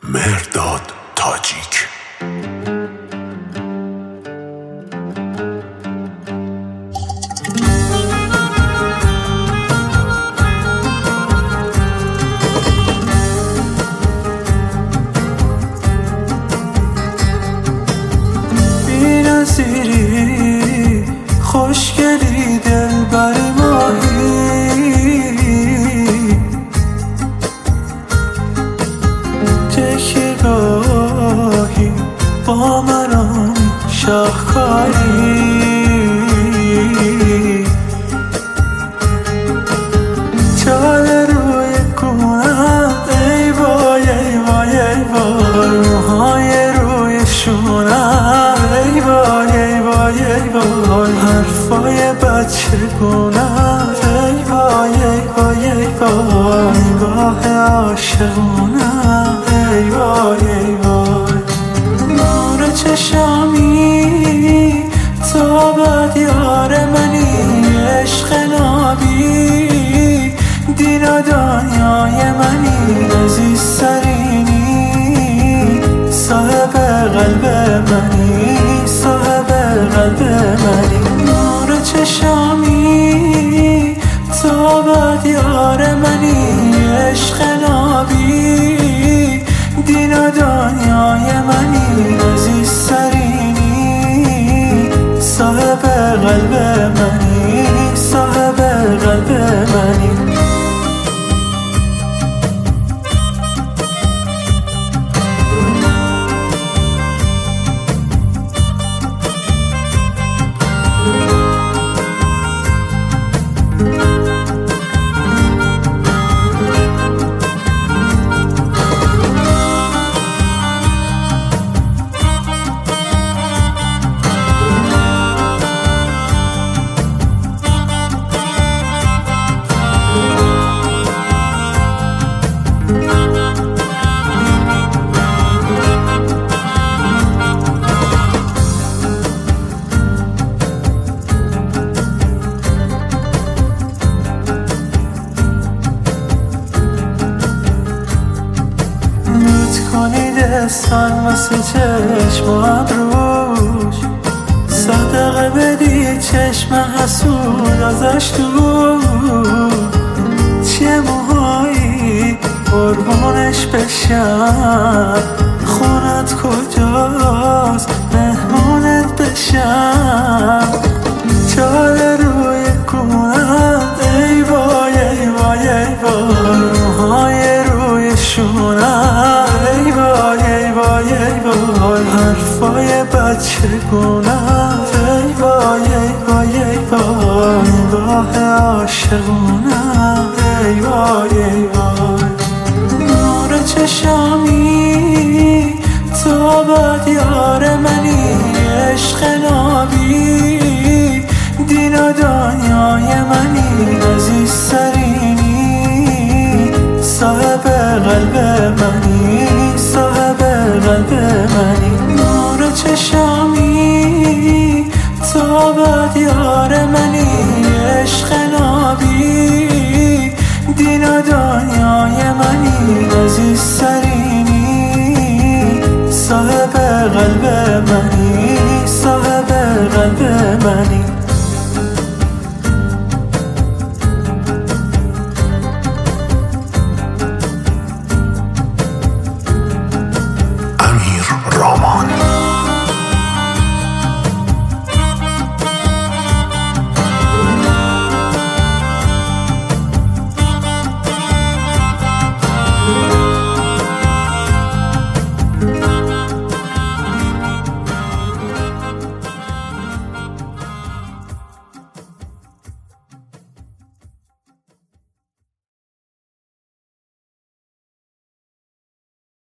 مهرداد تاجیک. بی‌نظیری خوشگلی دلبری ماهی، تکیه گاهی با من شاهکاری، چال روی گونم ای وای ای وای ای وای، موهای روی شونم ای وای ای وای ای وای، حرفای بچگونم ای وای ای وای ای وای، نگاه عاشقونم ای وای ای وای، نور چشامی تو بد یار منی، عشق نابی دین و دنیای منی، عزیزترینی صاحب قلب منی، صاحب قلب منی، نور چشامی تو بد یار منی، عشق نابی دین و دنیای منی، عزیزترینی صاحب قلب منی، صاحب قلب منی. کنی دستان واسه چشمم روش، صدقه بدی چشم حسود ازش دور، چه موهایی قربونش بشم، خونت کجاست مهمونت بشم، چال روی گونم ای وای ای وای ای وای، موهای روی شونم ای وای ای وای ای وای، حرفای بچگونم ای وای ای وای ای وای، نگاه عاشقونم ای وای ای وای، نور چشامی تو بد یار منی، عشق نابی دین و دنیای منی، عزیزترینی صاحب قلب منی، صاحب قلب منی، نور چشامی تو بد یار منی،